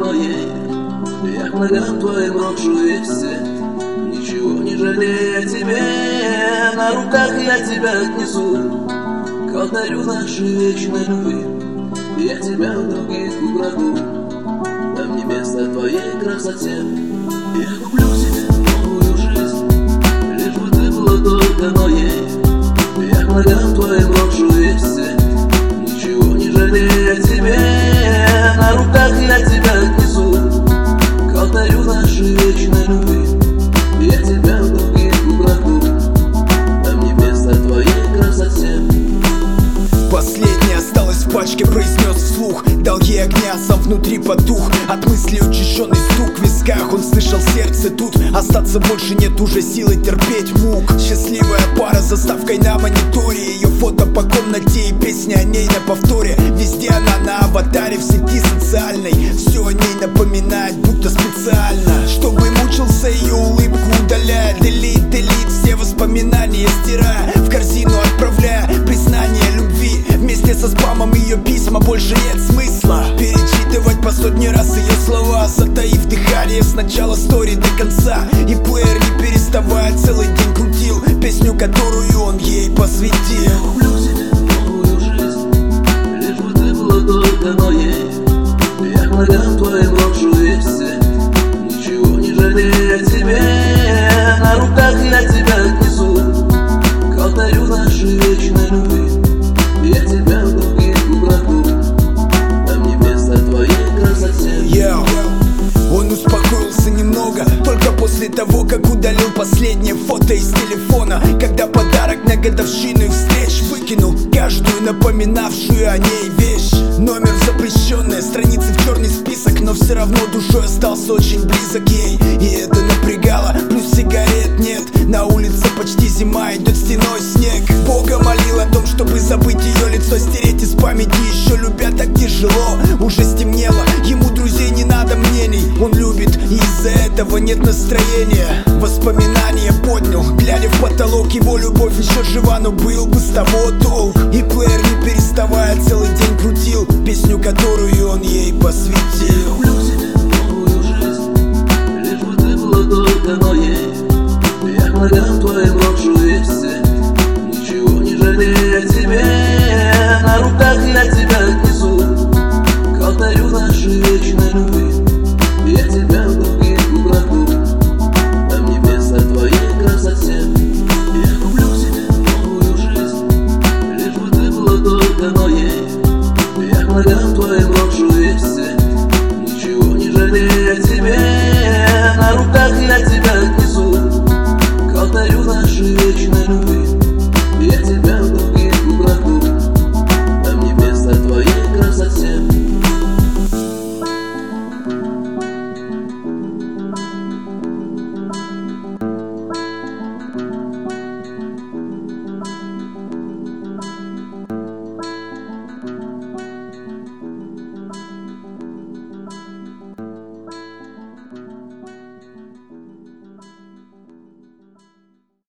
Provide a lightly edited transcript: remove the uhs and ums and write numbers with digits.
моей. Я к ногам твоим брошу весь свет, ничего не жалея тебе. На руках я тебя отнесу к алтарю нашей вечной любви. Я тебя в других украду, там не место твоей красоте. Я куплю себе новую жизнь, лишь бы ты была только моей. Я к ногам твоим брошу весь свет, ничего не жалея тебе. На руках я тебя отнесу к алтарю нашей вечной любви. Я тебя в других украду, там не место твоей красоте. Последнее осталось в пачке, произнес вслух. Дал ей огня, сам внутри потух. От мысли учащенный стук в висках. Он слышал сердце тут. Остаться больше нет уже силы терпеть мук. Счастливая пара с заставкой на мониторе. Ее фото по комнате и песня о ней на повторе. Везде она на аватаре в сети социальной. Все о ней напоминает, будто специально, чтобы мучился ее улыбку удаляя. Делит, все воспоминания стирая, в корзину отправляя признание любви. Вместе со спамом ее письма больше нет смысла перечитывать по сотни раз ее слова, затаив дыхание с начала стори до конца. И плеер не переставая целый день крутил песню, которую он ей посвятил. Я куплю себе новую жизнь, лишь бы ты была только моей. Я к ногам твоим брошу весь свет, ничего не жалея тебе. На руках я тебя отнесу к алтарю нашей вечной любви. Я тебя в других украду, там не место твоей красоте. Он успокоился немного только после того, как удалил последнее фото из телефона. Когда подарок на годовщину их встреч выкинул каждую напоминавшую о ней вещь. Номер запрещенная, страницы в черный список, но все равно душой остался очень близок ей. И это напрягало, плюс сигарет нет. На улице почти зима, идет стеной снег. Бога молил о том, чтобы забыть ее лицо, стереть из памяти. Еще любя так тяжело, уже стемнело, ему друзей не надо мнений. Он любит, и из-за этого нет настроения. Воспоминания поднял, глядя в потолок. Его любовь еще жива, но был бы с того толк. И плеер не переставая целый день крутил песню, которую он ей посвятил.